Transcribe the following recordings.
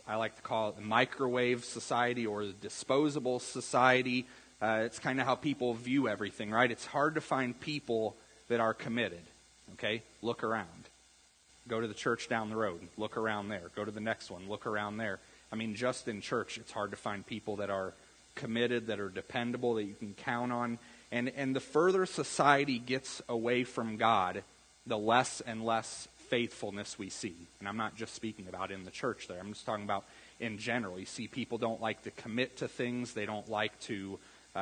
I like to call it the microwave society or the disposable society. It's kind of how people view everything, right? It's hard to find people that are committed, okay? Look around. Go to the church down the road. Look around there. Go to the next one. Look around there. I mean, just in church, it's hard to find people that are committed, that are dependable, that you can count on. And the further society gets away from God, the less and less faithfulness we see. And I'm not just speaking about in the church there. I'm just talking about in general. You see people don't like to commit to things. They don't like to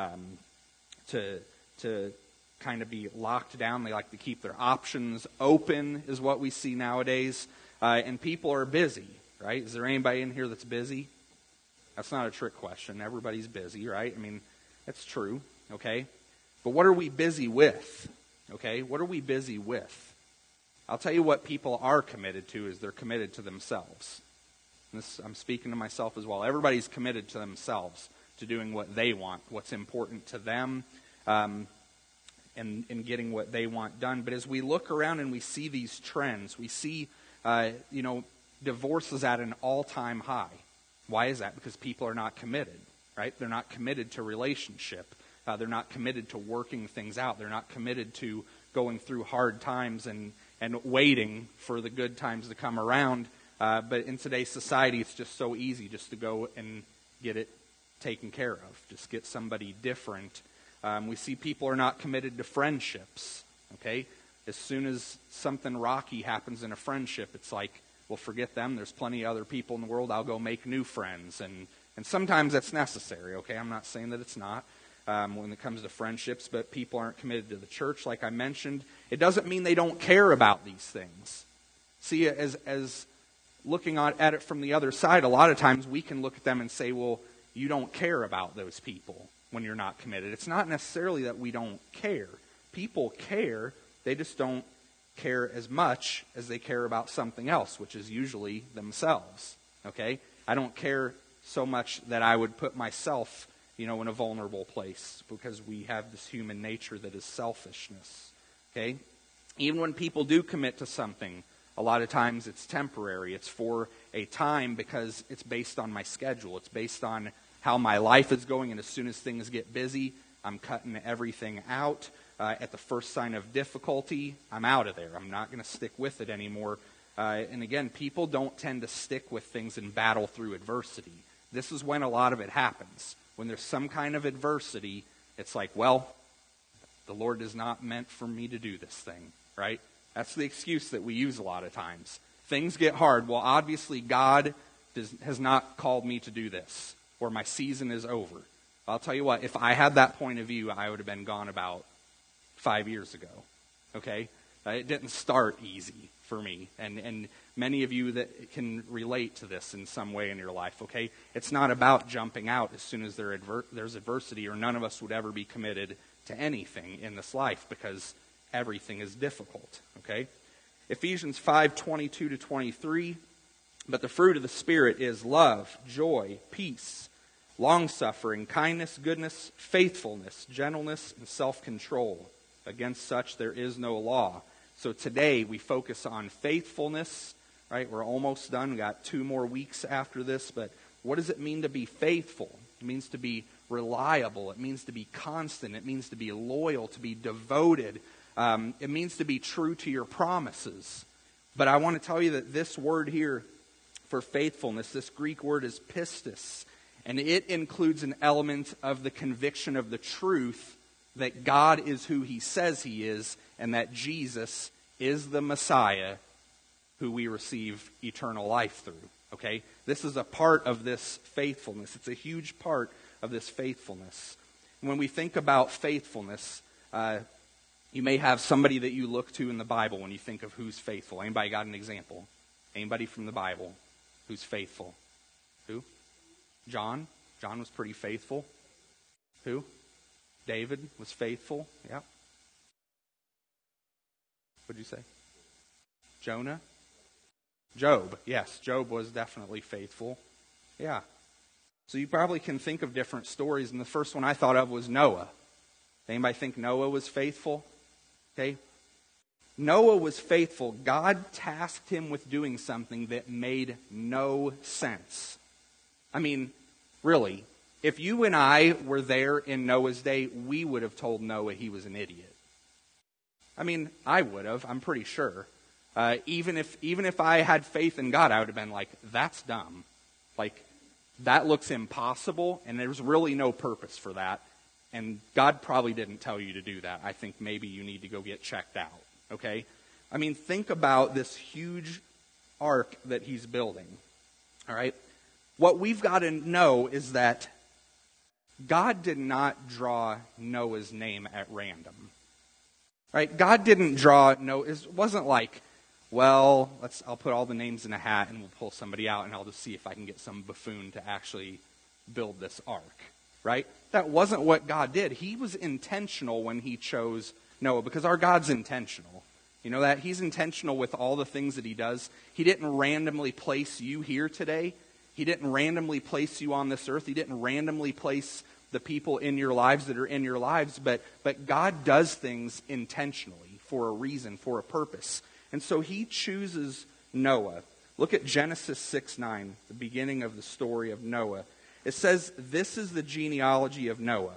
kind of be locked down. They like to keep their options open is what we see nowadays. And people are busy, right? Is there anybody in here that's busy? That's not a trick question. Everybody's busy, right? I mean, that's true, okay? But what are we busy with? Okay? What are we busy with? I'll tell you what people are committed to is they're committed to themselves. I'm speaking to myself as well. Everybody's committed to themselves, to doing what they want, what's important to them, and getting what they want done. But as we look around and we see these trends, we see, divorce is at an all-time high. Why is that? Because people are not committed, right? They're not committed to relationship. They're not committed to working things out. They're not committed to going through hard times and waiting for the good times to come around. But in today's society, it's just so easy just to go and get it taken care of. Just get somebody different. We see people are not committed to friendships, okay? As soon as something rocky happens in a friendship, it's like, well, forget them. There's plenty of other people in the world. I'll go make new friends. And sometimes that's necessary, okay? I'm not saying that it's not when it comes to friendships, but people aren't committed to the church, like I mentioned. It doesn't mean they don't care about these things. See, as looking at it from the other side, a lot of times we can look at them and say, well, you don't care about those people when you're not committed. It's not necessarily that we don't care. People care, they just don't care as much as they care about something else, which is usually themselves. Okay? I don't care so much that I would put myself, in a vulnerable place, because we have this human nature that is selfishness. Okay? Even when people do commit to something, a lot of times it's temporary. It's for a time because it's based on my schedule. It's based on how my life is going, and as soon as things get busy, I'm cutting everything out. At the first sign of difficulty, I'm out of there. I'm not going to stick with it anymore. And again, people don't tend to stick with things and battle through adversity. This is when a lot of it happens. When there's some kind of adversity, it's like, well, the Lord is not meant for me to do this thing, right? That's the excuse that we use a lot of times. Things get hard. Well, obviously God has not called me to do this, or my season is over. I'll tell you what, if I had that point of view, I would have been gone about 5 years ago, okay? It didn't start easy for me, and many of you that can relate to this in some way in your life, okay? It's not about jumping out as soon as there's adversity, or none of us would ever be committed to anything in this life because everything is difficult, okay? Ephesians 5:22-23, but the fruit of the Spirit is love, joy, peace, long-suffering, kindness, goodness, faithfulness, gentleness, and self-control. Against such there is no law. So today we focus on faithfulness, right? We're almost done. We got 2 more weeks after this, but what does it mean to be faithful? It means to be reliable. It means to be constant. It means to be loyal, to be devoted. It means to be true to your promises. But I want to tell you that this word here for faithfulness, this Greek word is pistis, and it includes an element of the conviction of the truth that God is who He says He is, and that Jesus is the Messiah who we receive eternal life through. Okay? This is a part of this faithfulness. It's a huge part of this faithfulness. When we think about faithfulness, you may have somebody that you look to in the Bible when you think of who's faithful. Anybody got an example? Anybody from the Bible who's faithful? Who? John. John was pretty faithful. Who? David was faithful. Yeah. What'd you say? Jonah? Job. Yes, Job was definitely faithful. Yeah. So you probably can think of different stories, and the first one I thought of was Noah. Anybody think Noah was faithful? Okay. Noah was faithful. God tasked him with doing something that made no sense. I mean, really, if you and I were there in Noah's day, we would have told Noah he was an idiot. I mean, I would have, I'm pretty sure. Even if I had faith in God, I would have been like, that's dumb. Like, that looks impossible, and there's really no purpose for that. And God probably didn't tell you to do that. I think maybe you need to go get checked out. Okay? I mean, think about this huge ark that he's building. All right? What we've got to know is that God did not draw Noah's name at random. Right? God didn't draw Noah. It wasn't like, well, I'll put all the names in a hat and we'll pull somebody out and I'll just see if I can get some buffoon to actually build this ark. Right? That wasn't what God did. He was intentional when he chose Noah, because our God's intentional. You know that? He's intentional with all the things that he does. He didn't randomly place you here today. He didn't randomly place you on this earth. He didn't randomly place the people in your lives that are in your lives. But God does things intentionally for a reason, for a purpose. And so he chooses Noah. Look at Genesis 6:9, the beginning of the story of Noah. It says, this is the genealogy of Noah.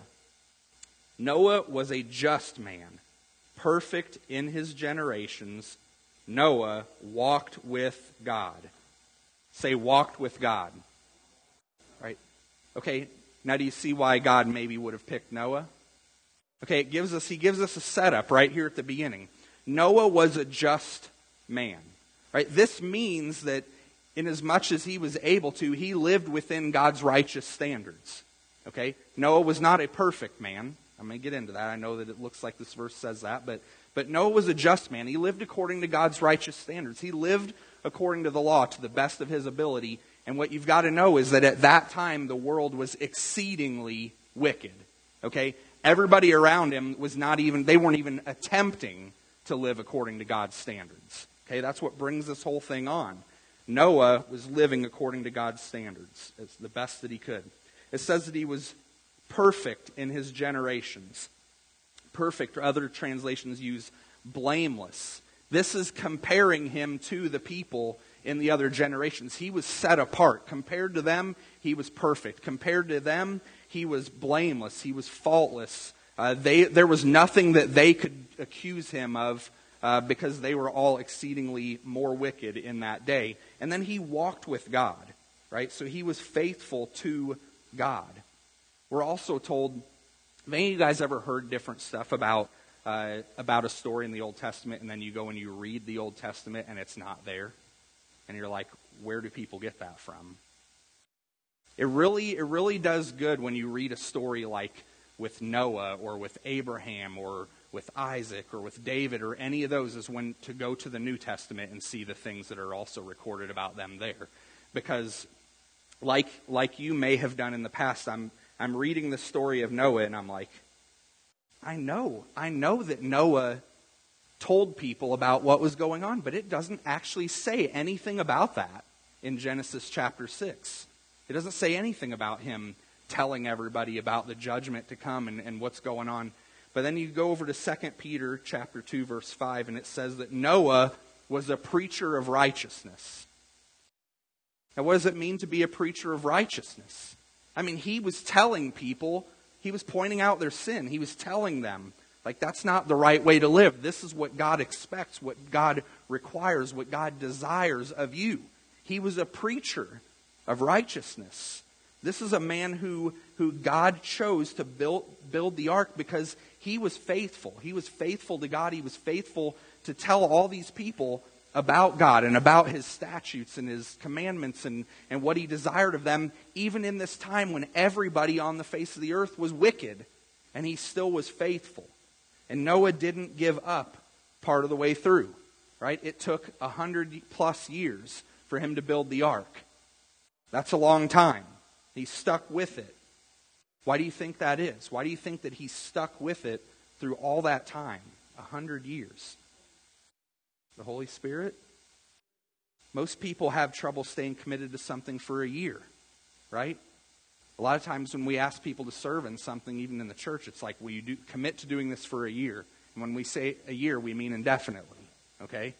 Noah was a just man, perfect in his generations. Noah walked with God. Say, walked with God. Right? Okay, now do you see why God maybe would have picked Noah? Okay, he gives us a setup right here at the beginning. Noah was a just man. Right? This means that inasmuch as he was able to, he lived within God's righteous standards. Okay? Noah was not a perfect man. I'm going to get into that. I know that it looks like this verse says that, but Noah was a just man. He lived according to God's righteous standards. He lived according to the law to the best of his ability. And what you've got to know is that at that time, the world was exceedingly wicked. Okay? Everybody around him they weren't even attempting to live according to God's standards. Okay? That's what brings this whole thing on. Noah was living according to God's standards. It's the best that he could. It says that he was perfect in his generations. Perfect, or other translations use blameless. This is comparing him to the people in the other generations. He was set apart. Compared to them, he was perfect. Compared to them, he was blameless. He was faultless. There was nothing that they could accuse him of because they were all exceedingly more wicked in that day. And then he walked with God, right? So he was faithful to God. We're also told, have any of you guys ever heard different stuff about a story in the Old Testament, and then you go and you read the Old Testament and it's not there? And you're like, where do people get that from? It really does good when you read a story like with Noah or with Abraham or with Isaac or with David or any of those, is when to go to the New Testament and see the things that are also recorded about them there. Because like you may have done in the past, I'm reading the story of Noah and I'm like, I know that Noah told people about what was going on, but it doesn't actually say anything about that in Genesis chapter 6. It doesn't say anything about him telling everybody about the judgment to come and what's going on. But then you go over to 2 Peter chapter 2, verse 5, and it says that Noah was a preacher of righteousness. Now, what does it mean to be a preacher of righteousness? I mean, he was telling people, he was pointing out their sin. He was telling them, like, that's not the right way to live. This is what God expects, what God requires, what God desires of you. He was a preacher of righteousness. This is a man who God chose to build the ark because he was faithful. He was faithful to God. He was faithful to tell all these people about God and about his statutes and his commandments and what he desired of them, even in this time when everybody on the face of the earth was wicked, and he still was faithful. And Noah didn't give up part of the way through, right? It took 100+ years for him to build the ark. That's a long time. He stuck with it. Why do you think that is? Why do you think that he stuck with it through all that time? 100 years. The Holy Spirit? Most people have trouble staying committed to something for a year, right? A lot of times when we ask people to serve in something, even in the church, it's like, will you commit to doing this for a year? And when we say a year, we mean indefinitely. okay?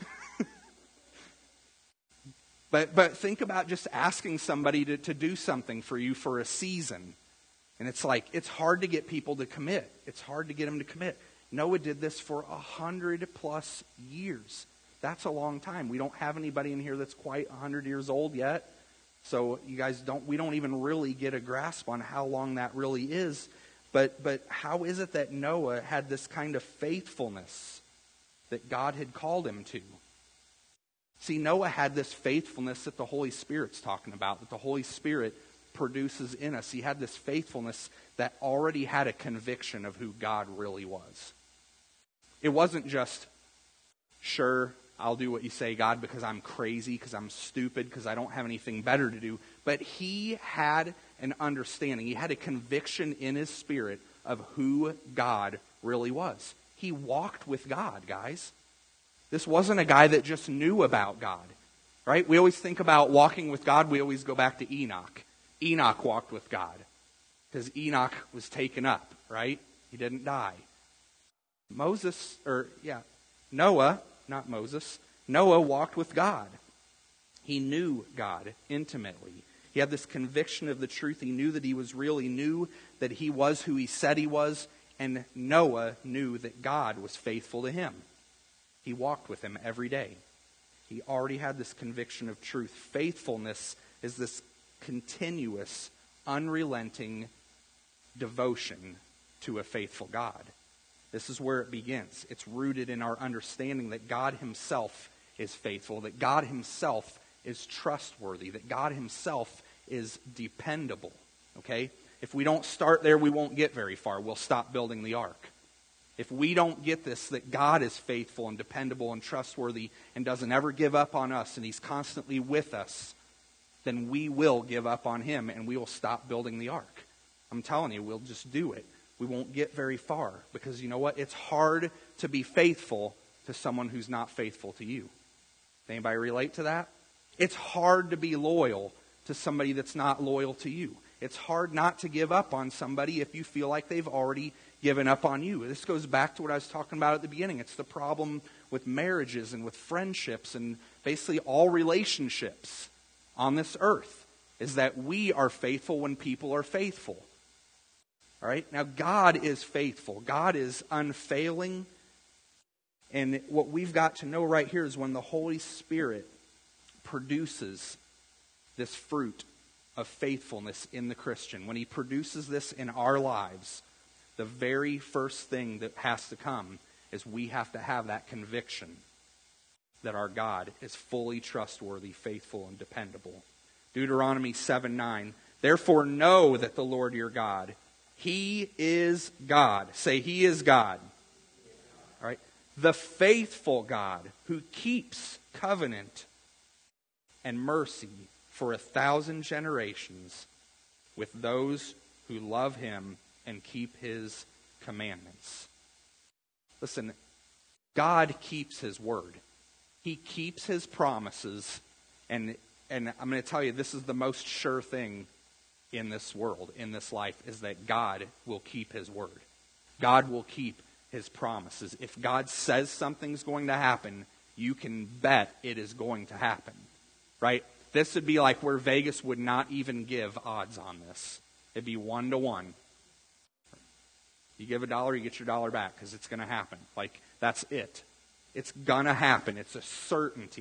But think about just asking somebody to do something for you for a season. And it's like, it's hard to get people to commit. It's hard to get them to commit. Noah did this for 100+ years. That's a long time. We don't have anybody in here that's quite 100 years old yet. So you guys we don't even really get a grasp on how long that really is. But how is it that Noah had this kind of faithfulness that God had called him to? See, Noah had this faithfulness that the Holy Spirit's talking about, that the Holy Spirit produces in us. He had this faithfulness that already had a conviction of who God really was. It wasn't just, sure, I'll do what you say, God, because I'm crazy, because I'm stupid, because I don't have anything better to do. But he had an understanding. He had a conviction in his spirit of who God really was. He walked with God, guys. This wasn't a guy that just knew about God, right? We always think about walking with God. We always go back to Enoch. Enoch walked with God because Enoch was taken up, right? He didn't die. Noah, not Moses, Noah walked with God. He knew God intimately. He had this conviction of the truth. He knew that he was real. He knew that he was who he said he was. And Noah knew that God was faithful to him. He walked with him every day. He already had this conviction of truth. Faithfulness is this continuous, unrelenting devotion to a faithful God. This is where it begins. It's rooted in our understanding that God himself is faithful, that God himself is trustworthy, that God himself is dependable. Okay? If we don't start there, we won't get very far. We'll stop building the ark. If we don't get this, that God is faithful and dependable and trustworthy and doesn't ever give up on us and he's constantly with us, then we will give up on him and we will stop building the ark. I'm telling you, we'll just do it. We won't get very far because you know what? It's hard to be faithful to someone who's not faithful to you. Anybody relate to that? It's hard to be loyal to somebody that's not loyal to you. It's hard not to give up on somebody if you feel like they've already given up on you. This goes back to what I was talking about at the beginning. It's the problem with marriages and with friendships and basically all relationships on this earth is that we are faithful when people are faithful. All right? Now, God is faithful. God is unfailing. And what we've got to know right here is when the Holy Spirit produces this fruit of faithfulness in the Christian, when he produces this in our lives, the very first thing that has to come is we have to have that conviction that our God is fully trustworthy, faithful, and dependable. Deuteronomy 7:9. Therefore know that the Lord your God, he is God. Say, he is God. All right. The faithful God who keeps covenant and mercy for 1,000 generations with those who love him and keep his commandments. Listen, God keeps his word. He keeps his promises. And I'm going to tell you, this is the most sure thing in this world, in this life, is that God will keep his word. God will keep his promises. If God says something's going to happen, you can bet it is going to happen. Right? This would be like where Vegas would not even give odds on this. It'd be 1-to-1. You give $1, you get your dollar back because it's going to happen. Like, that's it. It's going to happen. It's a certainty.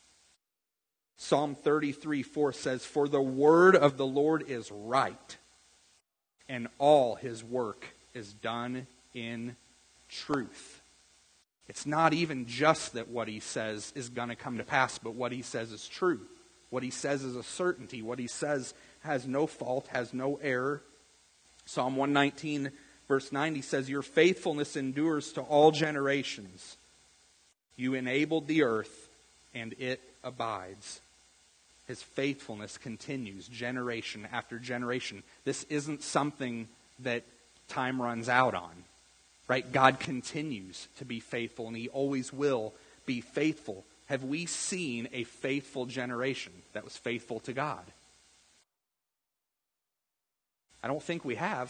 Psalm 33:4 says, for the word of the Lord is right, and all his work is done in truth. It's not even just that what he says is going to come to pass, but what he says is true. What he says is a certainty. What he says has no fault, has no error. Psalm 119, verse 90 says, your faithfulness endures to all generations. You enabled the earth, and it abides. His faithfulness continues generation after generation. This isn't something that time runs out on. Right? God continues to be faithful, and he always will be faithful. Have we seen a faithful generation that was faithful to God? I don't think we have.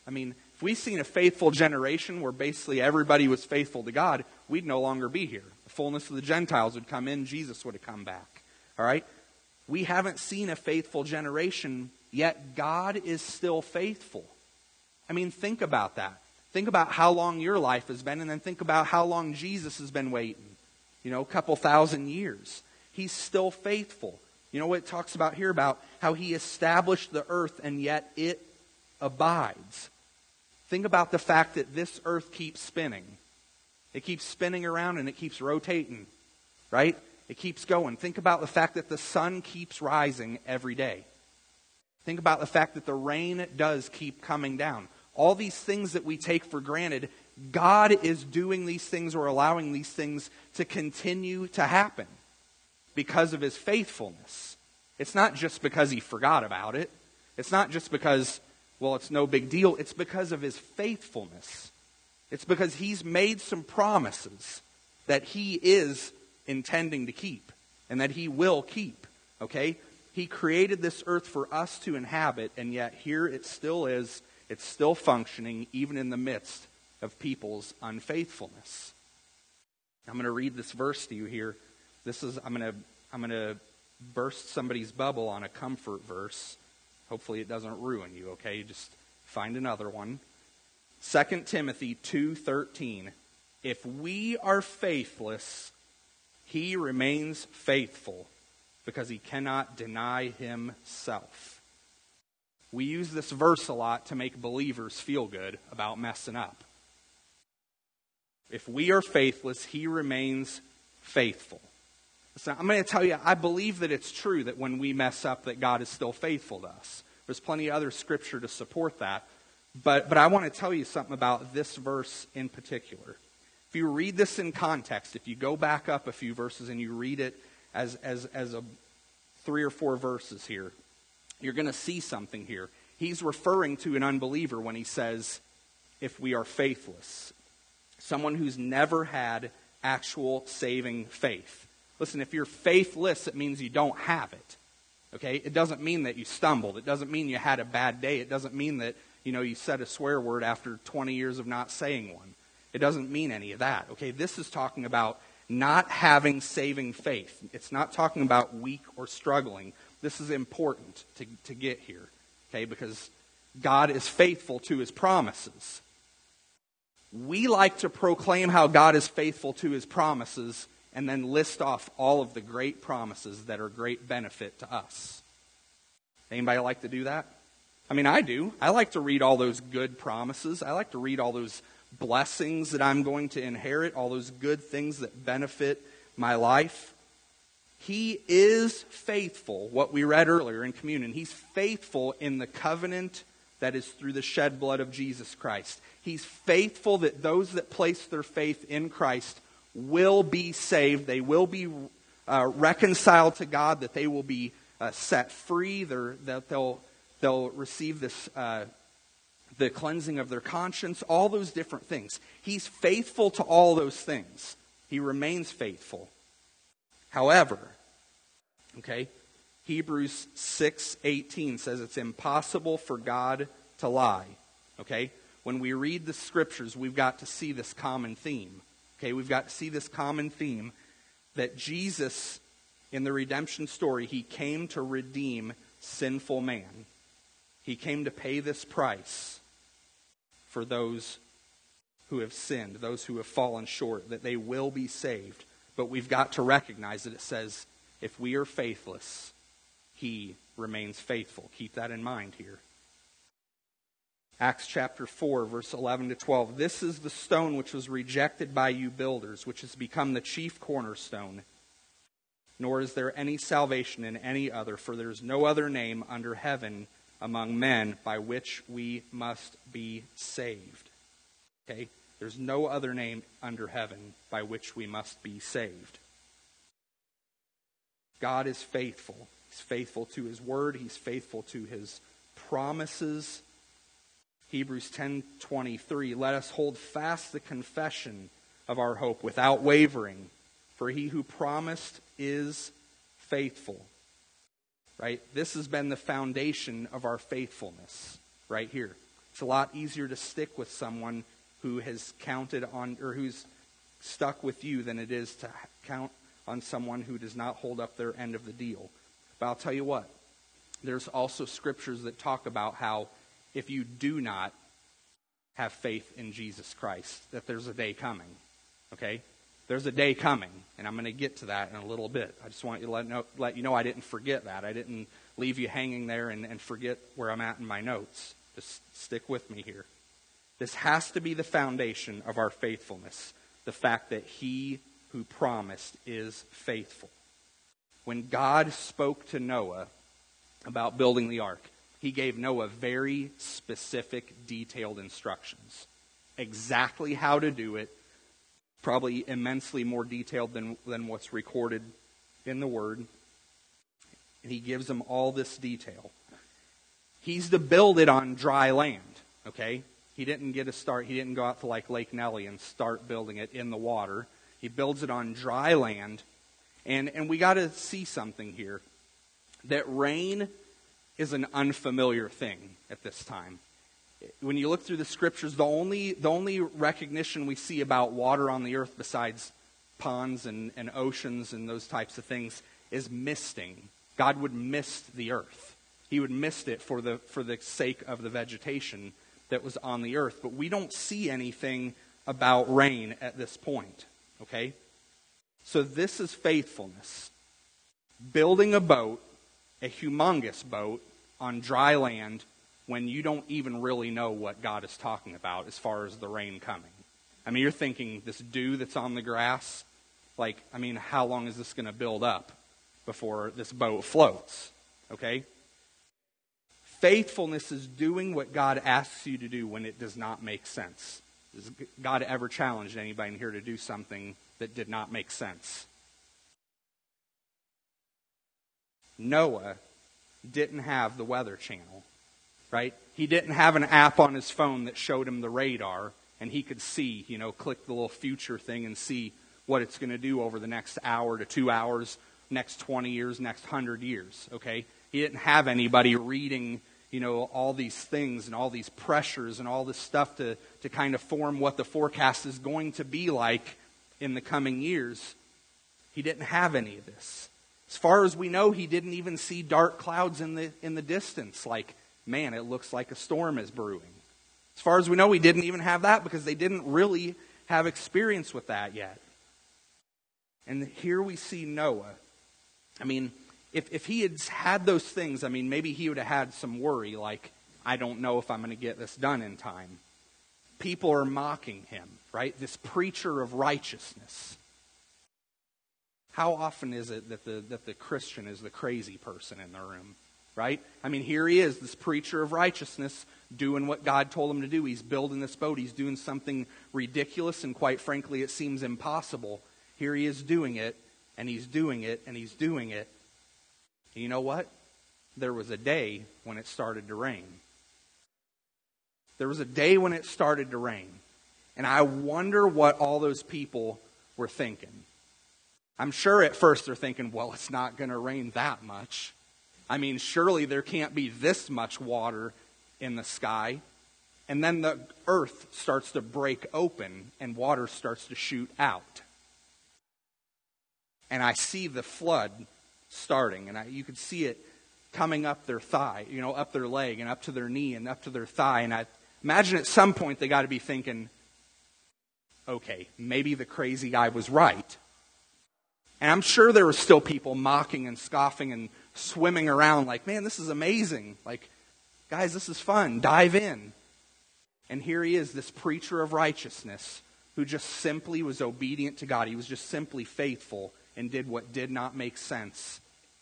I mean, if we've seen a faithful generation where basically everybody was faithful to God, we'd no longer be here. The fullness of the Gentiles would come in, Jesus would have come back. All right? We haven't seen a faithful generation, yet God is still faithful. I mean, think about that. Think about how long your life has been, and then think about how long Jesus has been waiting. A couple thousand years. He's still faithful. You know what it talks about here about how he established the earth and yet it abides. Think about the fact that this earth keeps spinning. It keeps spinning around and it keeps rotating, right? It keeps going. Think about the fact that the sun keeps rising every day. Think about the fact that the rain does keep coming down. All these things that we take for granted, God is doing these things or allowing these things to continue to happen because of his faithfulness. It's not just because he forgot about it. It's not just because, well, it's no big deal. It's because of his faithfulness. It's because he's made some promises that he is intending to keep and that he will keep. Okay? He created this earth for us to inhabit, and yet here it still is. It's still functioning even in the midst of people's unfaithfulness. I'm going to read this verse to you here. I'm going to burst somebody's bubble on a comfort verse. Hopefully it doesn't ruin you, okay? Just find another one. 2 Timothy 2:13. If we are faithless, he remains faithful because he cannot deny himself. We use this verse a lot to make believers feel good about messing up. If we are faithless, he remains faithful. So I'm going to tell you, I believe that it's true that when we mess up, that God is still faithful to us. There's plenty of other scripture to support that. But I want to tell you something about this verse in particular. If you read this in context, if you go back up a few verses and you read it as a 3 or 4 verses here, you're going to see something here. He's referring to an unbeliever when he says, if we are faithless. Someone who's never had actual saving faith. Listen, if you're faithless, it means you don't have it. Okay? It doesn't mean that you stumbled. It doesn't mean you had a bad day. It doesn't mean that, you said a swear word after 20 years of not saying one. It doesn't mean any of that. Okay? This is talking about not having saving faith. It's not talking about weak or struggling. This is important to get here. Okay? Because God is faithful to his promises. We like to proclaim how God is faithful to his promises and then list off all of the great promises that are great benefit to us. Anybody like to do that? I mean, I do. I like to read all those good promises. I like to read all those blessings that I'm going to inherit, all those good things that benefit my life. He is faithful, what we read earlier in communion. He's faithful in the covenant that is through the shed blood of Jesus Christ. He's faithful that those that place their faith in Christ will be saved. They will be reconciled to God, that they will be set free, that they'll receive this the cleansing of their conscience, all those different things. He's faithful to all those things. He remains faithful. However, okay, Hebrews 6:18 says it's impossible for God to lie. Okay? When we read the scriptures, we've got to see this common theme. Okay? We've got to see this common theme that Jesus, in the redemption story, he came to redeem sinful man. He came to pay this price for those who have sinned, those who have fallen short, that they will be saved. But we've got to recognize that it says, if we are faithless, he remains faithful. Keep that in mind here. Acts chapter 4, verse 11 to 12. This is the stone which was rejected by you builders, which has become the chief cornerstone. Nor is there any salvation in any other, for there is no other name under heaven among men by which we must be saved. Okay? There's no other name under heaven by which we must be saved. God is faithful. He's faithful to his word. He's faithful to his promises. Hebrews 10:23, let us hold fast the confession of our hope without wavering, for he who promised is faithful. Right? This has been the foundation of our faithfulness right here. It's a lot easier to stick with someone who has counted on, or who's stuck with you, than it is to count on someone who does not hold up their end of the deal. But I'll tell you what, there's also scriptures that talk about how if you do not have faith in Jesus Christ, that there's a day coming. Okay? There's a day coming, and I'm going to get to that in a little bit. I just want you to let you know I didn't forget that. I didn't leave you hanging there and forget where I'm at in my notes. Just stick with me here. This has to be the foundation of our faithfulness, the fact that He who promised is faithful. When God spoke to Noah about building the ark, He gave Noah very specific, detailed instructions. Exactly how to do it, probably immensely more detailed than what's recorded in the Word. And He gives them all this detail. He's to build it on dry land, okay? He didn't get a start. He didn't go out to like Lake Nellie and start building it in the water. He builds it on dry land. And we got to see something here. That rain is an unfamiliar thing at this time. When you look through the scriptures, the only recognition we see about water on the earth besides ponds and oceans and those types of things is misting. God would mist the earth. He would mist it for the sake of the vegetation that was on the earth. But we don't see anything about rain at this point. Okay? So this is faithfulness. Building a boat, a humongous boat, on dry land when you don't even really know what God is talking about as far as the rain coming. I mean, you're thinking this dew that's on the grass, how long is this going to build up before this boat floats? Okay? Faithfulness is doing what God asks you to do when it does not make sense. Has God ever challenged anybody in here to do something that did not make sense? Noah didn't have the Weather Channel, right? He didn't have an app on his phone that showed him the radar, and he could see, click the little future thing and see what it's going to do over the next hour to 2 hours, next 20 years, next 100 years, okay? He didn't have anybody reading, all these things and all these pressures and all this stuff to kind of form what the forecast is going to be like in the coming years. He didn't have any of this. As far as we know, he didn't even see dark clouds in the distance. Like, man, it looks like a storm is brewing. As far as we know, he didn't even have that because they didn't really have experience with that yet. And here we see Noah. I mean, if he had those things, maybe he would have had some worry, like, I don't know if I'm going to get this done in time. People are mocking him, right? This preacher of righteousness. How often is it that the Christian is the crazy person in the room, right? Here he is, this preacher of righteousness, doing what God told him to do. He's building this boat. He's doing something ridiculous, and quite frankly, it seems impossible. Here he is doing it, and he's doing it, and he's doing it. And you know what? There was a day when it started to rain. There was a day when it started to rain. And I wonder what all those people were thinking. I'm sure at first they're thinking, well, it's not going to rain that much. Surely there can't be this much water in the sky. And then the earth starts to break open and water starts to shoot out. And I see the flood starting, and you could see it coming up their thigh, up their leg and up to their knee and up to their thigh. And I imagine at some point they got to be thinking, okay, maybe the crazy guy was right. And I'm sure there were still people mocking and scoffing and swimming around like, man, this is amazing. Like, guys, this is fun. Dive in. And here he is, this preacher of righteousness who just simply was obedient to God. He was just simply faithful and did what did not make sense.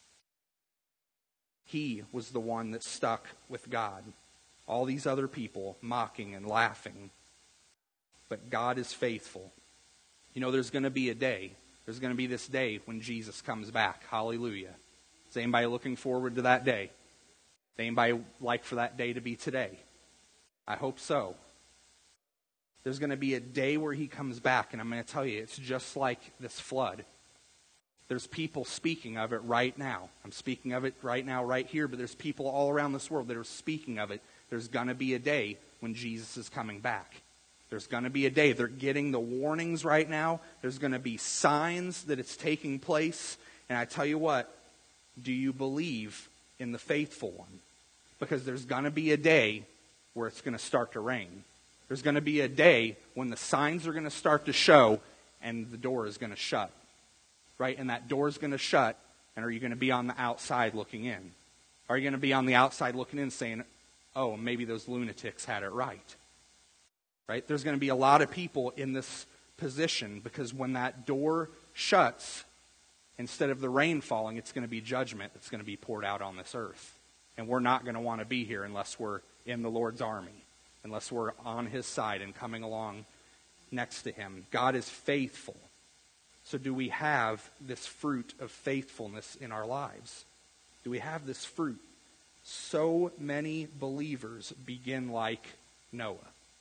He was the one that stuck with God. All these other people mocking and laughing. But God is faithful. There's going to be a day. There's going to be this day when Jesus comes back. Hallelujah. Is anybody looking forward to that day? Does anybody like for that day to be today? I hope so. There's going to be a day where he comes back, and I'm going to tell you, it's just like this flood. There's people speaking of it right now. I'm speaking of it right now, right here, but there's people all around this world that are speaking of it. There's going to be a day when Jesus is coming back. There's going to be a day. They're getting the warnings right now. There's going to be signs that it's taking place. And I tell you what, do you believe in the faithful one? Because there's going to be a day where it's going to start to rain. There's going to be a day when the signs are going to start to show and the door is going to shut. Right? And that door is going to shut, and are you going to be on the outside looking in? Are you going to be on the outside looking in saying, oh, maybe those lunatics had it right? Right? There's going to be a lot of people in this position because when that door shuts, instead of the rain falling, it's going to be judgment that's going to be poured out on this earth. And we're not going to want to be here unless we're in the Lord's army, unless we're on His side and coming along next to Him. God is faithful. So do we have this fruit of faithfulness in our lives? Do we have this fruit? So many believers begin like Noah.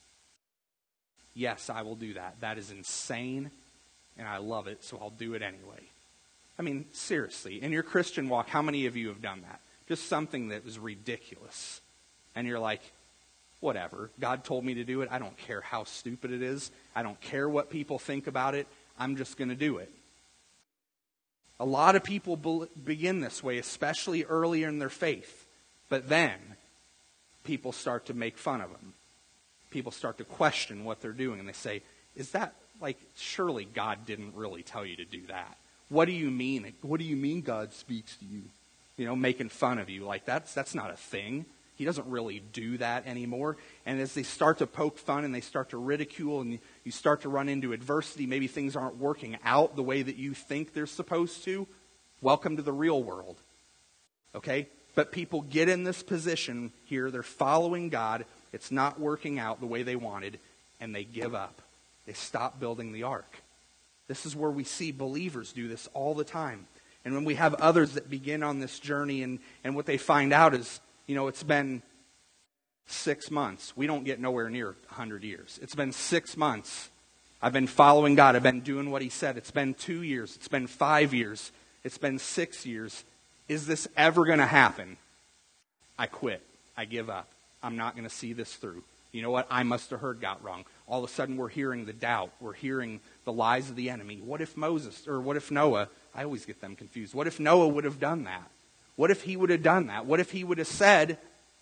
Yes, I will do that. That is insane, and I love it, so I'll do it anyway. I mean, seriously, in your Christian walk, how many of you have done that? Just something that was ridiculous. And you're like, whatever. God told me to do it. I don't care how stupid it is. I don't care what people think about it. I'm just going to do it. A lot of people begin this way, especially earlier in their faith. But then, people start to make fun of them. People start to question what they're doing. And they say, is that, surely God didn't really tell you to do that. What do you mean? What do you mean God speaks to you? Making fun of you. That's not a thing. He doesn't really do that anymore. And as they start to poke fun and they start to ridicule and you start to run into adversity, maybe things aren't working out the way that you think they're supposed to, welcome to the real world. Okay? But people get in this position here, they're following God, it's not working out the way they wanted, and they give up. They stop building the ark. This is where we see believers do this all the time. And when we have others that begin on this journey and what they find out is, it's been 6 months. We don't get nowhere near 100 years. It's been 6 months. I've been following God. I've been doing what He said. It's been 2 years. It's been 5 years. It's been 6 years. Is this ever going to happen? I quit. I give up. I'm not going to see this through. You know what? I must have heard God wrong. All of a sudden we're hearing the doubt. We're hearing the lies of the enemy. What if Noah, I always get them confused. What if Noah would have done that? What if he would have done that? What if he would have said,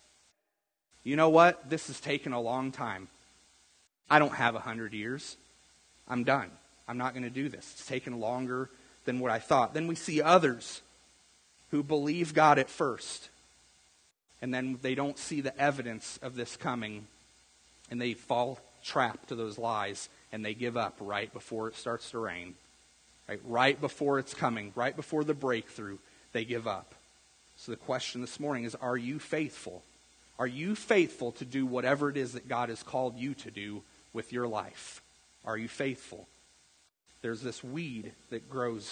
you know what? This has taken a long time. I don't have 100 years. I'm done. I'm not going to do this. It's taken longer than what I thought. Then we see others who believe God at first, and then they don't see the evidence of this coming, and they fall trapped to those lies, and they give up right before it starts to rain. Right before it's coming, right before the breakthrough, they give up. So the question this morning is, are you faithful? Are you faithful to do whatever it is that God has called you to do with your life? Are you faithful? There's this weed that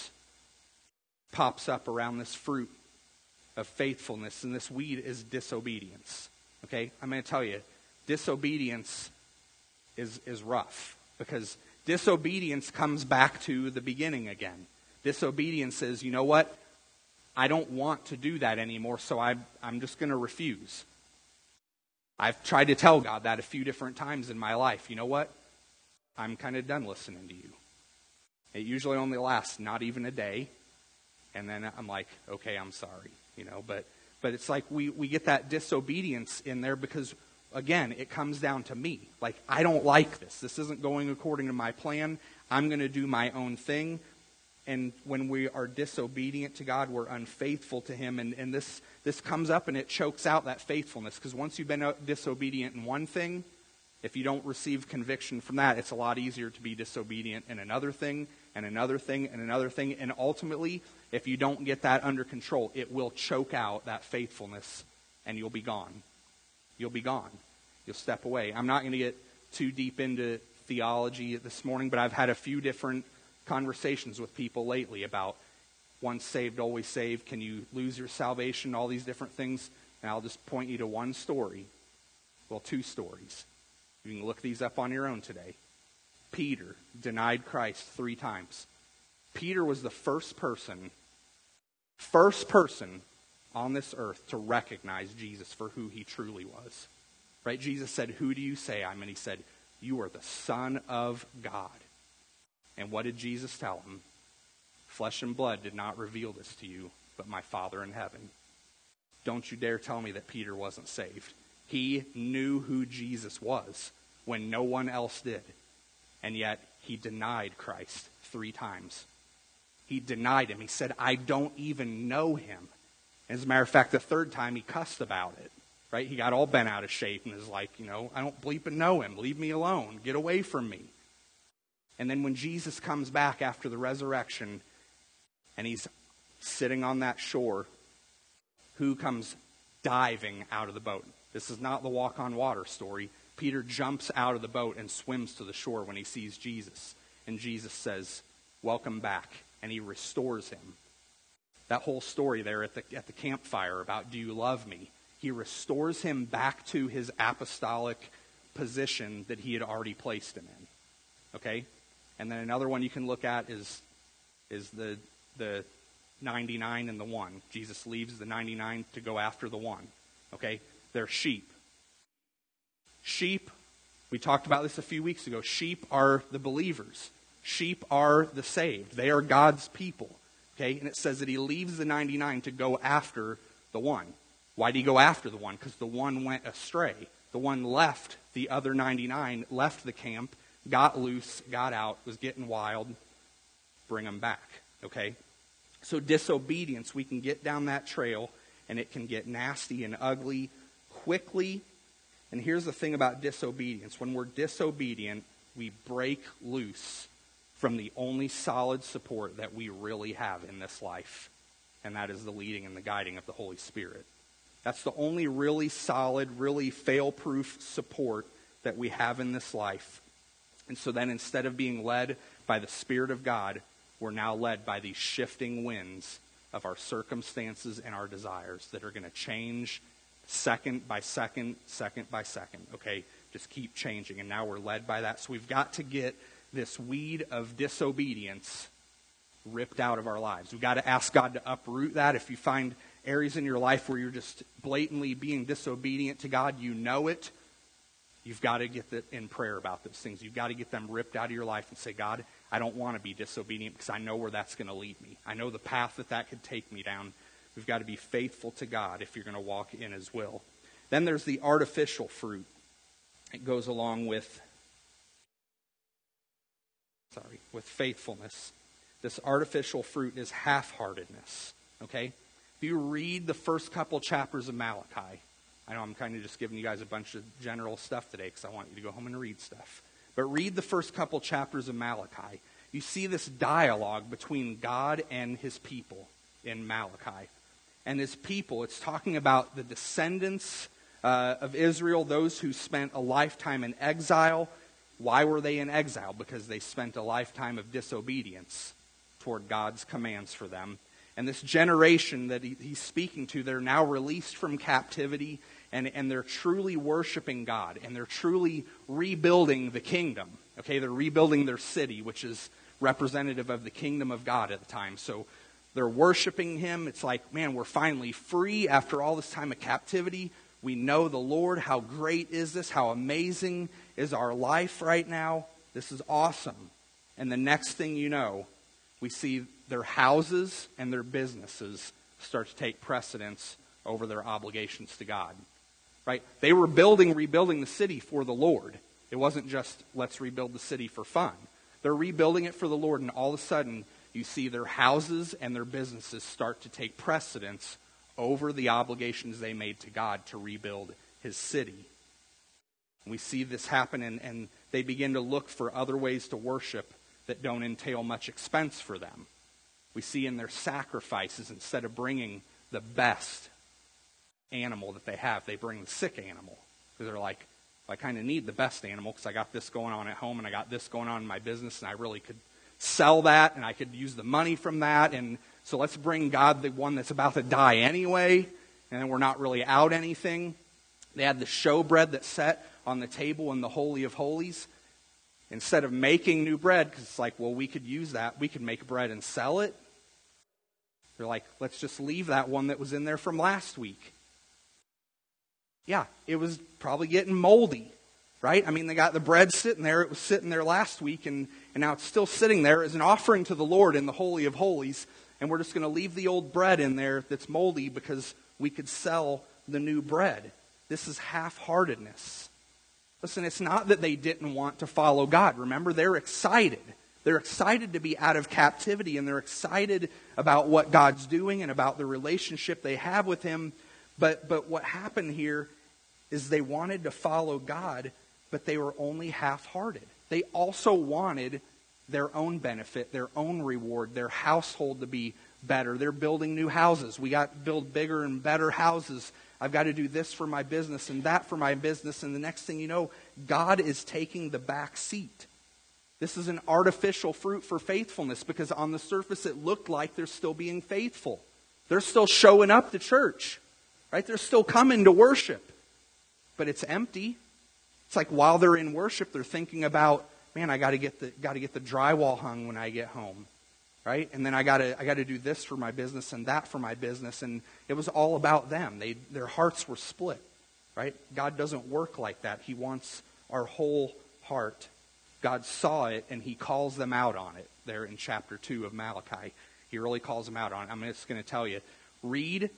pops up around this fruit of faithfulness, and this weed is disobedience. Okay? I'm going to tell you, disobedience is rough, because disobedience comes back to the beginning again. Disobedience says, you know what? I don't want to do that anymore, so I'm just going to refuse. I've tried to tell God that a few different times in my life. You know what? I'm kind of done listening to you. It usually only lasts not even a day, and then I'm like, okay, I'm sorry. But it's like we get that disobedience in there because, again, it comes down to me. I don't like this. This isn't going according to my plan. I'm going to do my own thing. And when we are disobedient to God, we're unfaithful to Him. And this comes up and it chokes out that faithfulness. Because once you've been disobedient in one thing, if you don't receive conviction from that, it's a lot easier to be disobedient in another thing, and another thing, and another thing. And ultimately, if you don't get that under control, it will choke out that faithfulness, and you'll be gone. You'll be gone. You'll step away. I'm not going to get too deep into theology this morning, but I've had a few different conversations with people lately about once saved, always saved. Can you lose your salvation? All these different things. And I'll just point you to one story. Well, two stories. You can look these up on your own today. Peter denied Christ 3 times. Peter was the first person on this earth to recognize Jesus for who He truly was. Right? Jesus said, "Who do you say I am?" And he said, "You are the Son of God." And what did Jesus tell him? "Flesh and blood did not reveal this to you, but my Father in heaven." Don't you dare tell me that Peter wasn't saved. He knew who Jesus was when no one else did. And yet he denied Christ 3 times. He denied him. He said, "I don't even know him." As a matter of fact, the 3rd time he cussed about it. Right? He got all bent out of shape and was like, "I don't bleep and know him. Leave me alone. Get away from me." And then when Jesus comes back after the resurrection and he's sitting on that shore, who comes diving out of the boat? This is not the walk on water story. Peter jumps out of the boat and swims to the shore when he sees Jesus. And Jesus says, "Welcome back." And he restores him. That whole story there at the campfire about, "Do you love me?" He restores him back to his apostolic position that he had already placed him in. Okay? And then another one you can look at is the 99 and the 1. Jesus leaves the 99 to go after the 1. Okay? They're sheep. Sheep, we talked about this a few weeks ago. Sheep are the believers. Sheep are the saved. They are God's people. Okay? And it says that he leaves the 99 to go after the 1. Why did he go after the 1? Because the 1 went astray. The 1 left the other 99, left the camp, got loose, got out, was getting wild. Bring them back. Okay? So disobedience, we can get down that trail and it can get nasty and ugly quickly. And here's the thing about disobedience. When we're disobedient, we break loose from the only solid support that we really have in this life. And that is the leading and the guiding of the Holy Spirit. That's the only really solid, really fail-proof support that we have in this life. And so then instead of being led by the Spirit of God, we're now led by these shifting winds of our circumstances and our desires that are going to change second by second, second by second. Okay? Just keep changing. And now we're led by that. So we've got to get this weed of disobedience ripped out of our lives. We've got to ask God to uproot that. If you find areas in your life where you're just blatantly being disobedient to God, you know it. You've got to get in prayer about those things. You've got to get them ripped out of your life and say, "God, I don't want to be disobedient because I know where that's going to lead me. I know the path that could take me down." We've got to be faithful to God if you're going to walk in His will. Then there's the artificial fruit. It goes along with faithfulness. This artificial fruit is half-heartedness. Okay? If you read the first couple chapters of Malachi, I know I'm kind of just giving you guys a bunch of general stuff today because I want you to go home and read stuff. But read the first couple chapters of Malachi. You see this dialogue between God and His people in Malachi. And His people, it's talking about the descendants of Israel, those who spent a lifetime in exile. Why were they in exile? Because they spent a lifetime of disobedience toward God's commands for them. And this generation that he's speaking to, they're now released from captivity, and they're truly worshiping God, and they're truly rebuilding the kingdom. Okay, they're rebuilding their city, which is representative of the kingdom of God at the time. So they're worshiping Him. It's like, man, we're finally free after all this time of captivity. We know the Lord. How great is this? How amazing is our life right now? This is awesome. And the next thing you know, we see their houses and their businesses start to take precedence over their obligations to God. Right? They were rebuilding the city for the Lord. It wasn't just, let's rebuild the city for fun. They're rebuilding it for the Lord, and all of a sudden, you see their houses and their businesses start to take precedence over the obligations they made to God to rebuild His city. And we see this happen, and they begin to look for other ways to worship that don't entail much expense for them. We see in their sacrifices, instead of bringing the best animal that they have, they bring the sick animal. Because they're like, I kind of need the best animal because I got this going on at home and I got this going on in my business, and I really could sell that and I could use the money from that. And so let's bring God the one that's about to die anyway, and then we're not really out anything. They had the showbread that's set on the table in the Holy of Holies. Instead of making new bread, because it's like, well, we could use that. We could make bread and sell it. They're like, let's just leave that one that was in there from last week. Yeah, it was probably getting moldy, right? I mean, they got the bread sitting there. It was sitting there last week, and now it's still sitting there as an offering to the Lord in the Holy of Holies. And we're just going to leave the old bread in there that's moldy because we could sell the new bread. This is half-heartedness. Listen, it's not that they didn't want to follow God. Remember, they're excited. They're excited to be out of captivity, and they're excited about what God's doing and about the relationship they have with Him. But what happened here is they wanted to follow God, but they were only half-hearted. They also wanted their own benefit, their own reward, their household to be better. They're building new houses. We got to build bigger and better houses. I've got to do this for my business and that for my business. And the next thing you know, God is taking the back seat. This is an artificial fruit for faithfulness because on the surface it looked like they're still being faithful. They're still showing up to church, right? They're still coming to worship. But it's empty. It's like while they're in worship, they're thinking about, man, I got to get the drywall hung when I get home, right? And then I got to do this for my business and that for my business, and it was all about them. Their hearts were split, right? God doesn't work like that. He wants our whole heart. God saw it, and He calls them out on it there in chapter 2 of Malachi. He really calls them out on it. I'm just going to tell you, read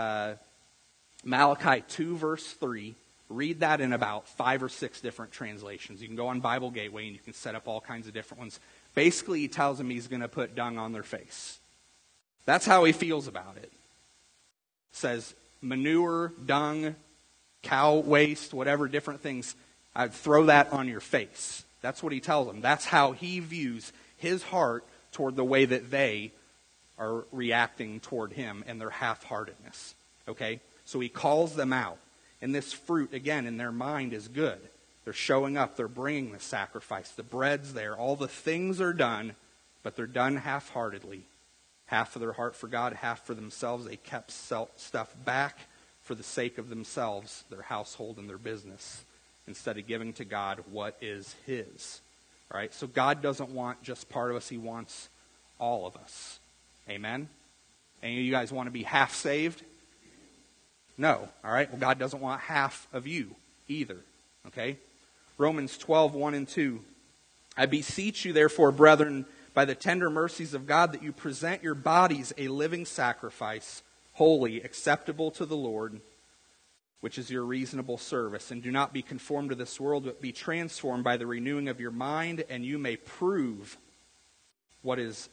Malachi 2 verse 3. Read that in about 5 or 6 different translations. You can go on Bible Gateway and you can set up all kinds of different ones. Basically, he tells them he's going to put dung on their face. That's how he feels about it. Says manure, dung, cow waste, whatever different things. I'd throw that on your face. That's what he tells them. That's how he views his heart toward the way that they are reacting toward him and their half-heartedness. Okay? So he calls them out. And this fruit, again, in their mind is good. They're showing up. They're bringing the sacrifice. The bread's there. All the things are done, but they're done half-heartedly. Half for their heart for God, half for themselves. They kept stuff back for the sake of themselves, their household and their business, instead of giving to God what is His. All right? So God doesn't want just part of us. He wants all of us. Amen? Any of you guys want to be half saved? No. All right? Well, God doesn't want half of you either. Okay? Romans 12, 1 and 2. I beseech you, therefore, brethren, by the tender mercies of God, that you present your bodies a living sacrifice, holy, acceptable to the Lord, which is your reasonable service. And do not be conformed to this world, but be transformed by the renewing of your mind, and you may prove what is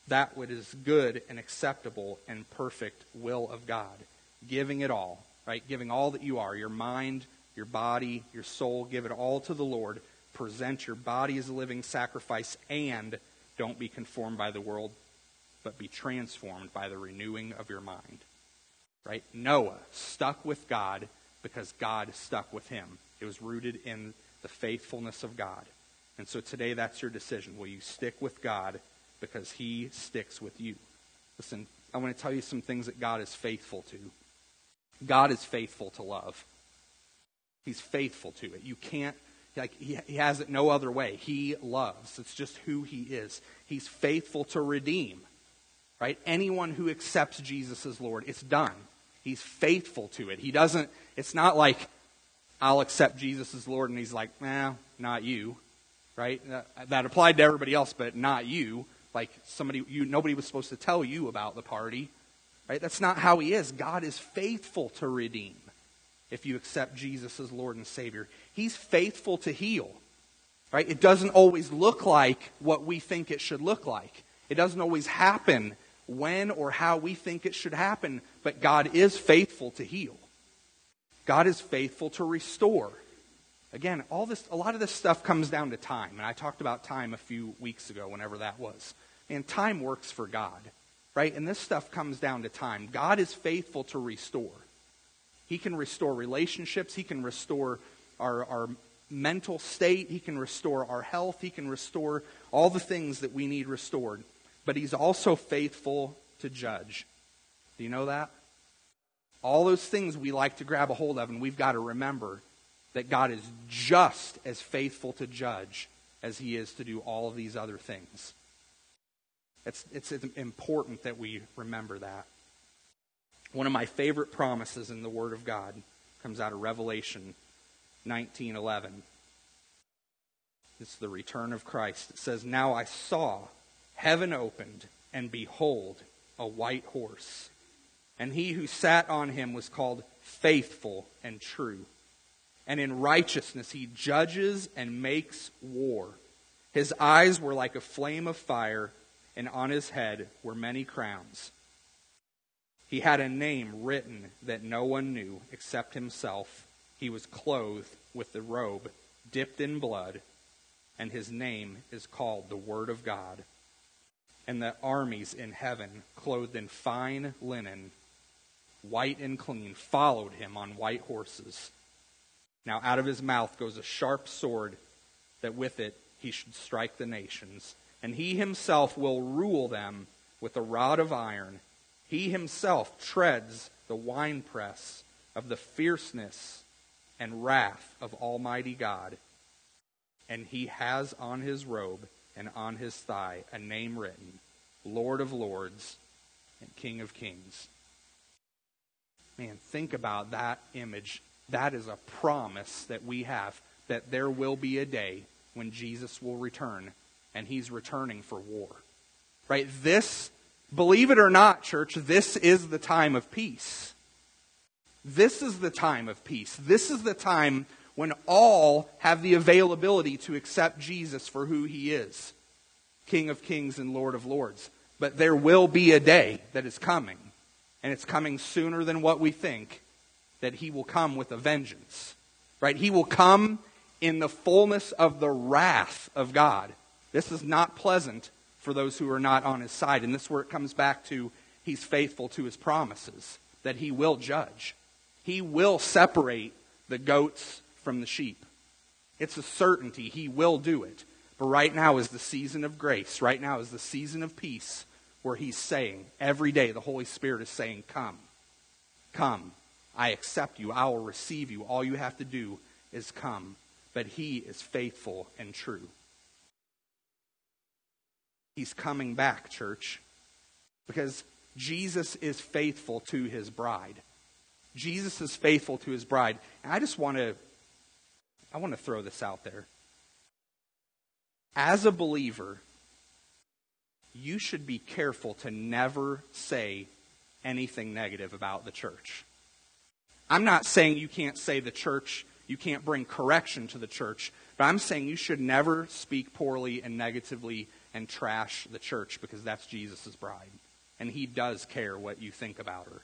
good and acceptable and perfect will of God. Giving it all, right? Giving all that you are, your mind, your body, your soul, give it all to the Lord. Present your body as a living sacrifice, and don't be conformed by the world, but be transformed by the renewing of your mind. Right? Noah stuck with God because God stuck with him. It was rooted in the faithfulness of God. And so today that's your decision. Will you stick with God because He sticks with you? Listen, I want to tell you some things that God is faithful to. God is faithful to love. He's faithful to it. You can't, He has it no other way. He loves. It's just who He is. He's faithful to redeem. Right? Anyone who accepts Jesus as Lord, it's done. He's faithful to it. He doesn't, it's not like, I'll accept Jesus as Lord, and He's like, nah, not you. Right? That applied to everybody else, but not you. Like nobody was supposed to tell you about the party. Right? That's not how He is. God is faithful to redeem if you accept Jesus as Lord and Savior. He's faithful to heal. Right? It doesn't always look like what we think it should look like. It doesn't always happen when or how we think it should happen, but God is faithful to heal. God is faithful to restore. Again, a lot of this stuff comes down to time, and I talked about time a few weeks ago, whenever that was. And time works for God. Right? And this stuff comes down to time. God is faithful to restore. He can restore relationships. He can restore our mental state. He can restore our health. He can restore all the things that we need restored. But He's also faithful to judge. Do you know that? All those things we like to grab a hold of, and we've got to remember that God is just as faithful to judge as He is to do all of these other things. It's important that we remember that. One of my favorite promises in the Word of God Comes out of Revelation 19:11. It's the return of Christ. It says, "Now I saw heaven opened, and behold, a white horse. And he who sat on him was called Faithful and True. And in righteousness he judges and makes war. His eyes were like a flame of fire, and on his head were many crowns. He had a name written that no one knew except himself. He was clothed with the robe dipped in blood, and his name is called the Word of God. And the armies in heaven, clothed in fine linen, white and clean, followed him on white horses. Now out of his mouth goes a sharp sword, that with it he should strike the nations. And he himself will rule them with a rod of iron. He himself treads the winepress of the fierceness and wrath of Almighty God. And he has on his robe and on his thigh a name written, Lord of Lords and King of Kings." Man, think about that image. That is a promise that we have, that there will be a day when Jesus will return, and he's returning for war. Right? This, believe it or not, church, this is the time of peace. This is the time of peace. This is the time when all have the availability to accept Jesus for who he is, King of Kings and Lord of Lords. But there will be a day that is coming, and it's coming sooner than what we think, that he will come with a vengeance. Right? He will come in the fullness of the wrath of God. This is not pleasant for those who are not on his side. And this is where it comes back to, he's faithful to his promises, that he will judge. He will separate the goats from the sheep. It's a certainty. He will do it. But right now is the season of grace. Right now is the season of peace, where he's saying, every day the Holy Spirit is saying, come. Come. I accept you. I will receive you. All you have to do is come. But he is faithful and true. He's coming back, church, because Jesus is faithful to his bride. Jesus is faithful to his bride. And I want to throw this out there. As a believer, you should be careful to never say anything negative about the church. I'm not saying you can't say the church, you can't bring correction to the church, but I'm saying you should never speak poorly and negatively and trash the church, because that's Jesus' bride. And he does care what you think about her.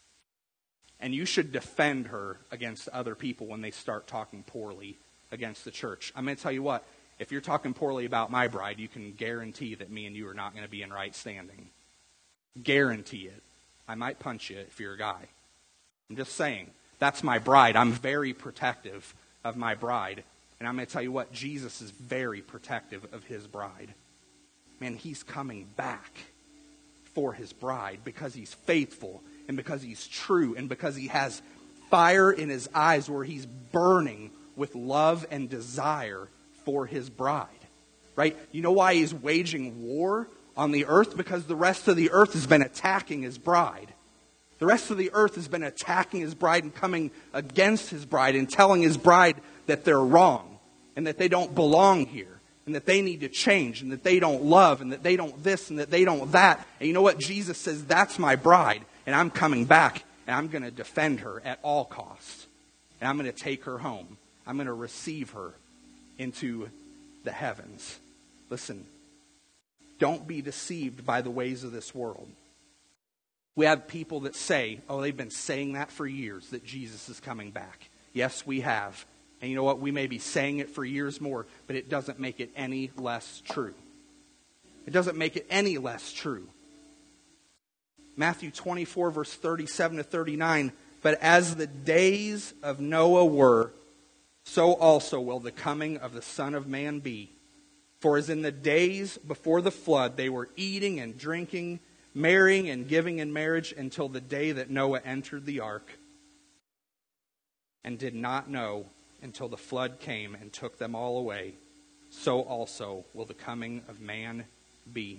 And you should defend her against other people when they start talking poorly against the church. I'm going to tell you what, if you're talking poorly about my bride, you can guarantee that me and you are not going to be in right standing. Guarantee it. I might punch you if you're a guy. I'm just saying, that's my bride. I'm very protective of my bride. And I'm going to tell you what, Jesus is very protective of his bride. Man, he's coming back for his bride because he's faithful and because he's true and because he has fire in his eyes where he's burning with love and desire for his bride. Right? You know why he's waging war on the earth? Because the rest of the earth has been attacking his bride. The rest of the earth has been attacking his bride and coming against his bride and telling his bride that they're wrong and that they don't belong here and that they need to change and that they don't love and that they don't this and that they don't that. And you know what? Jesus says, that's my bride, and I'm coming back and I'm going to defend her at all costs. And I'm going to take her home. I'm going to receive her into the heavens. Listen, don't be deceived by the ways of this world. We have people that say, oh, they've been saying that for years, that Jesus is coming back. Yes, we have. And you know what? We may be saying it for years more, but it doesn't make it any less true. It doesn't make it any less true. Matthew 24, verse 37 to 39, but as the days of Noah were, so also will the coming of the Son of Man be. For as in the days before the flood, they were eating and drinking, marrying and giving in marriage until the day that Noah entered the ark, and did not know until the flood came and took them all away, so also will the coming of man be.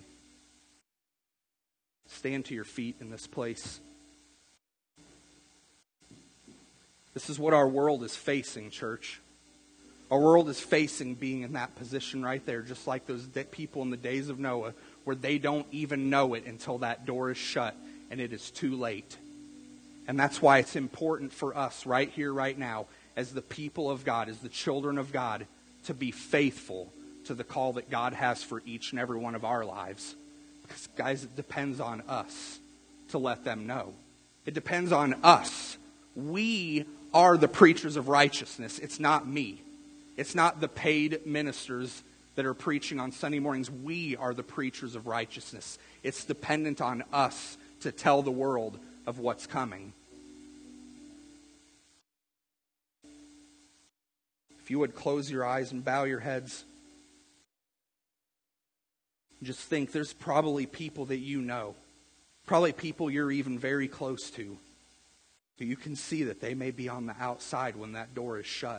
Stand to your feet in this place. This is what our world is facing, church. Our world is facing being in that position right there, just like those people in the days of Noah, where they don't even know it until that door is shut and it is too late. And that's why it's important for us right here, right now, as the people of God, as the children of God, to be faithful to the call that God has for each and every one of our lives. Because, guys, it depends on us to let them know. It depends on us. We are the preachers of righteousness. It's not me. It's not the paid ministers that are preaching on Sunday mornings. We are the preachers of righteousness. It's dependent on us to tell the world of what's coming. If you would close your eyes and bow your heads, just think there's probably people that you know, probably people you're even very close to, but you can see that they may be on the outside when that door is shut.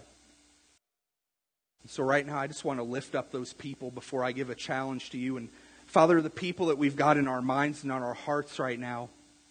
And so right now I just want to lift up those people before I give a challenge to you. And Father, the people that we've got in our minds and on our hearts right now,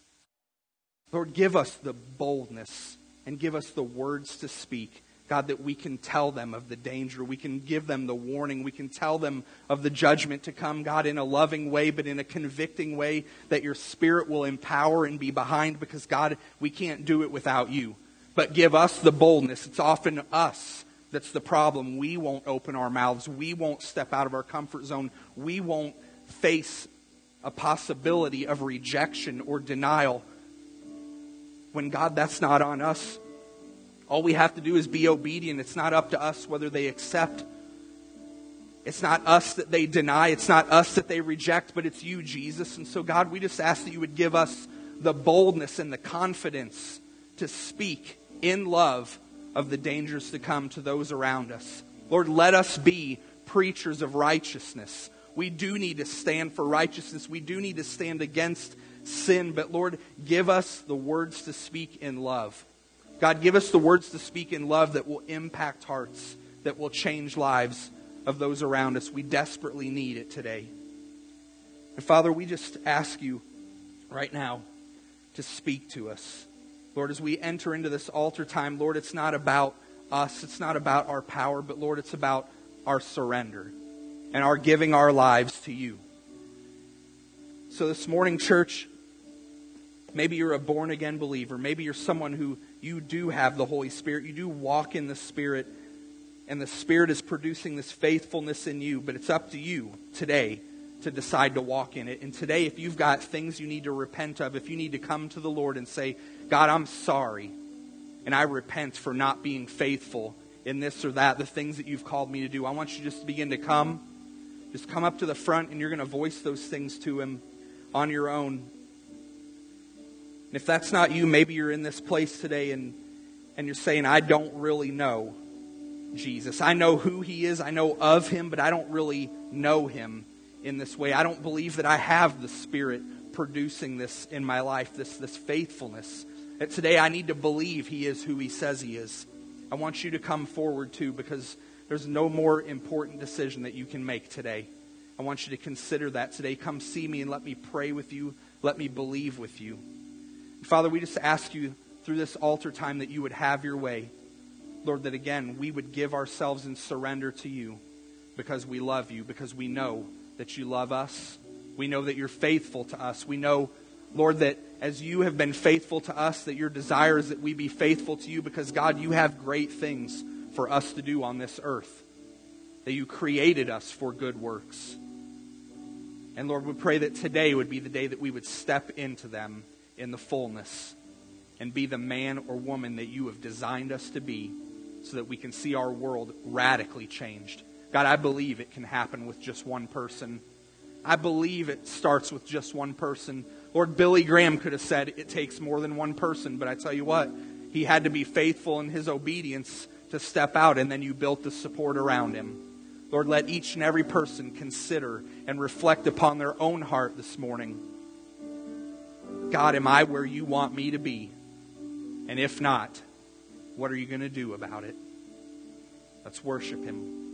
Lord, give us the boldness and give us the words to speak, God, that we can tell them of the danger. We can give them the warning. We can tell them of the judgment to come, God, in a loving way, but in a convicting way that your Spirit will empower and be behind, because, God, we can't do it without you. But give us the boldness. It's often us that's the problem. We won't open our mouths. We won't step out of our comfort zone. We won't face a possibility of rejection or denial. When, God, that's not on us. All we have to do is be obedient. It's not up to us whether they accept. It's not us that they deny. It's not us that they reject, but it's you, Jesus. And so, God, we just ask that you would give us the boldness and the confidence to speak in love of the dangers to come to those around us. Lord, let us be preachers of righteousness. We do need to stand for righteousness. We do need to stand against sin. But Lord, give us the words to speak in love. God, give us the words to speak in love that will impact hearts, that will change lives of those around us. We desperately need it today. And Father, we just ask you right now to speak to us. Lord, as we enter into this altar time, Lord, it's not about us. It's not about our power, but Lord, it's about our surrender and our giving our lives to you. So this morning, church, maybe you're a born-again believer. Maybe you're someone who you do have the Holy Spirit. You do walk in the Spirit, and the Spirit is producing this faithfulness in you. But it's up to you today to decide to walk in it. And today, if you've got things you need to repent of, if you need to come to the Lord and say, God, I'm sorry, and I repent for not being faithful in this or that, the things that you've called me to do, I want you just to begin to come. Just come up to the front, and you're going to voice those things to Him on your own. And if that's not you, maybe you're in this place today and you're saying, I don't really know Jesus. I know who He is. I know of Him, but I don't really know Him in this way. I don't believe that I have the Spirit producing this in my life, this faithfulness. That today I need to believe He is who He says He is. I want you to come forward too, because there's no more important decision that you can make today. I want you to consider that today. Come see me and let me pray with you. Let me believe with you. Father, we just ask you through this altar time that you would have your way. Lord, that again, we would give ourselves in surrender to you because we love you, because we know that you love us. We know that you're faithful to us. We know, Lord, that as you have been faithful to us, that your desire is that we be faithful to you, because, God, you have great things for us to do on this earth, that you created us for good works. And Lord, we pray that today would be the day that we would step into them in the fullness and be the man or woman that you have designed us to be, so that we can see our world radically changed. God, I believe it can happen with just one person. I believe it starts with just one person. Lord, Billy Graham could have said it takes more than one person, but I tell you what, he had to be faithful in his obedience to step out, and then you built the support around him. Lord, let each and every person consider and reflect upon their own heart this morning. God, am I where you want me to be? And if not, what are you going to do about it? Let's worship Him.